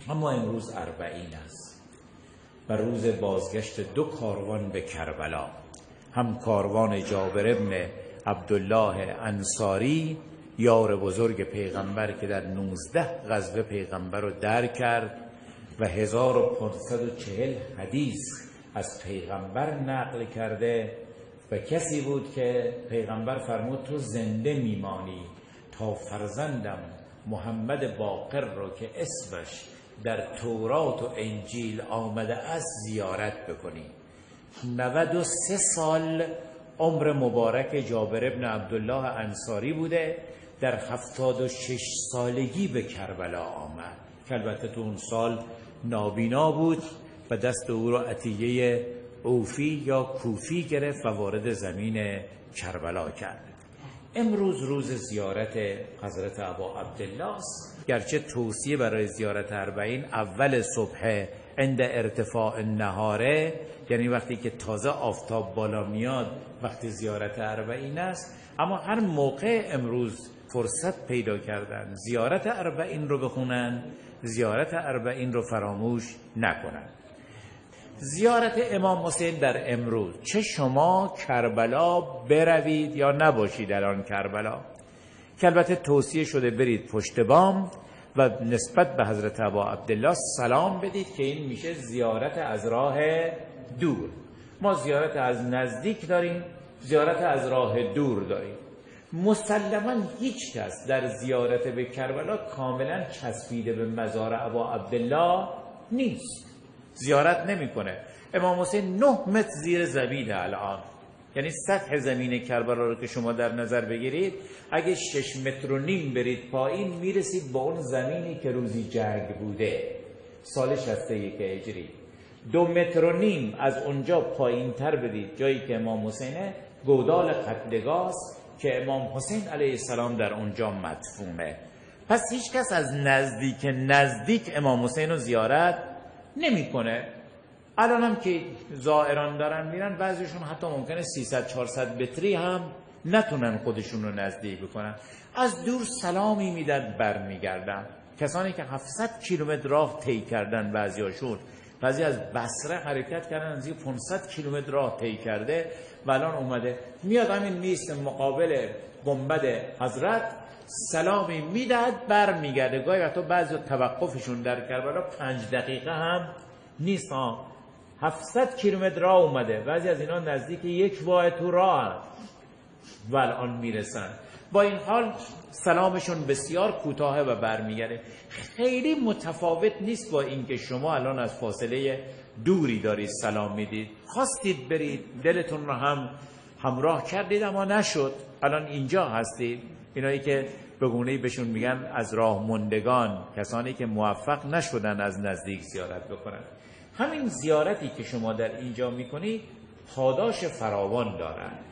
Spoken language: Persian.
اما امروز اربعین است و روز بازگشت دو کاروان به کربلا، هم کاروان جابر ابن عبدالله انصاری یار بزرگ پیغمبر که در 19 غزوه پیغمبر رو در کرد و 1540 حدیث از پیغمبر نقل کرده و کسی بود که پیغمبر فرمود تو زنده میمانی تا فرزندم محمد باقر رو که اسمش در تورات و انجیل آمده است زیارت بکنی. 93 سال عمر مبارک جابر ابن عبدالله انصاری بوده، در 76 سالگی به کربلا آمد که البته تو اون سال نابینا بود و دست او را عطیه اوفی یا کوفی گرفت و وارد زمین کربلا کرد. امروز روز زیارت حضرت ابا عبدالله است، گرچه توصیه برای زیارت اربعین اول صبح عند ارتفاع النهاره، یعنی وقتی که تازه آفتاب بالا میاد وقتی زیارت اربعین است، اما هر موقع امروز فرصت پیدا کردن زیارت اربعین رو بخونن، زیارت اربعین رو فراموش نکنن. زیارت امام حسین در امروز، چه شما کربلا بروید یا نباشید در آن کربلا، که البته توصیه شده برید پشت بام و نسبت به حضرت ابا عبدالله سلام بدید که این میشه زیارت از راه دور. ما زیارت از نزدیک داریم، زیارت از راه دور داریم. مسلما هیچ کس در زیارت به کربلا کاملا چسبیده به مزار ابا عبدالله نیست، زیارت نمیکنه. امام حسین 9 متر زیر زمین الان، یعنی سطح زمین کربلا رو که شما در نظر بگیرید، اگه 6 متر و نیم برید پایین میرسید با اون زمینی که روزی جنگ بوده سال 61 هجری. 2 متر و نیم از اونجا پایین تر برید جایی که امام حسینه، گودال قتلگاست که امام حسین علیه السلام در اونجا مدفونه. پس هیچ کس از نزدیک امام حسین رو زیارت نمیکنه. الان هم که زائران دارن میرن، بعضیشون حتی ممکنه 300-400 متری هم نتونن خودشون رو نزدیک بکنن، از دور سلامی میدن برمیگردن. کسانی که 700 کیلومتر راه طی کردن، بعضی از بصره حرکت کردن، از 500 کیلومتر راه طی کرده و الان اومده میاد همین میست مقابل گنبد حضرت، سلامی میدهد برمیگرده. گاهی وقتا بعضی توقفشون در کربلا 5 دقیقه هم نیست. 700 کیلومتر راه اومده، بعضی از اینا نزدیک 1 واحد تو راه و الان میرسن. با این حال سلامشون بسیار کوتاه و برمیگرده. خیلی متفاوت نیست با اینکه شما الان از فاصله دوری دارید سلام میدید، خواستید برید دلتون رو هم همراه کردید اما نشد، الان اینجا هستید. اینایی که به گونه‌ای بهشون میگن از راه ماندگان، کسانی که موفق نشدن از نزدیک زیارت بکنن. همین زیارتی که شما در اینجا میکنید پاداش فراوان دارن.